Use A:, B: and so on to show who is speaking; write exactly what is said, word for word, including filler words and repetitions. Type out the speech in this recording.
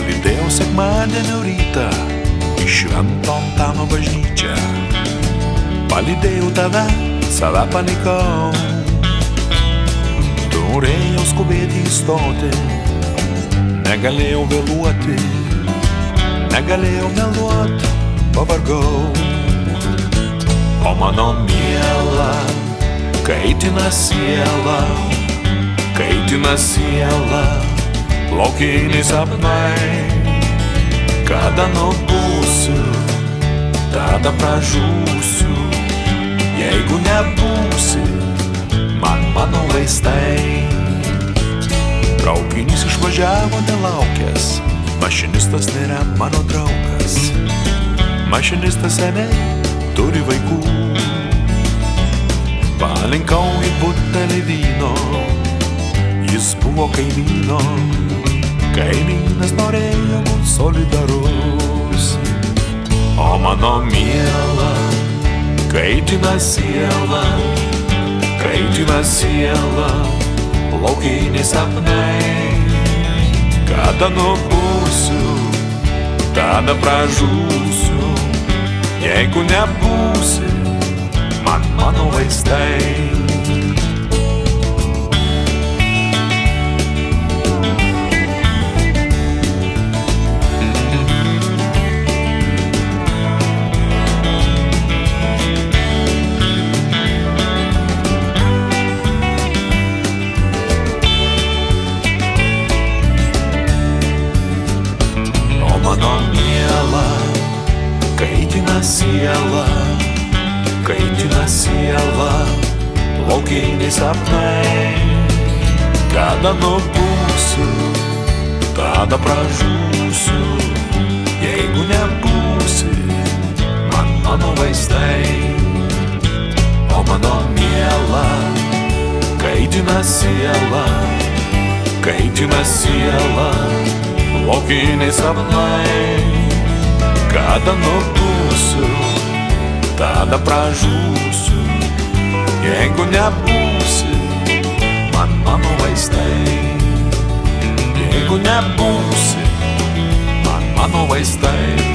A: Palydėjau sekmadienio rytą į Švento Antano bažnyčią. Palydėjau tave, save palikau. Turėjau skubėti įstoti, negalėjau vėluoti, negalėjau meluot, pavargau. O mano miela, kaitina siela, kaitina siela, laukiniai sapnai. Kada nubūsiu, tada pražūsiu, jeigu nebūsi, man mano vaistai. Traukinys išvažiavo nelaukęs, mašinistas nėra mano draugas. Mašinistas seniai turi vaikų. Palinkau į butelį vyno, jis buvo kaimyno. Kaimynas norėjo būt solidarus. O mano miela, kaitina siela, kaitina siela, laukiniai sapnai. Kada nubūsiu, tada pražūsiu, jeigu nebūsi, man mano vaistai. Mano miela, kaitina siela, kaitina siela, laukiniai sapnai. Kada nubūsiu, tada pražūsiu, jeigu nebūsi, man mano vaistai. O mano miela, kaitina siela, kaitina siela, laukiniai sapnai. Kada nubūsiu, tada pražūsiu, jeigu nebūsi, man mano vaistai. Jeigu nebūsi, man mano vaistai.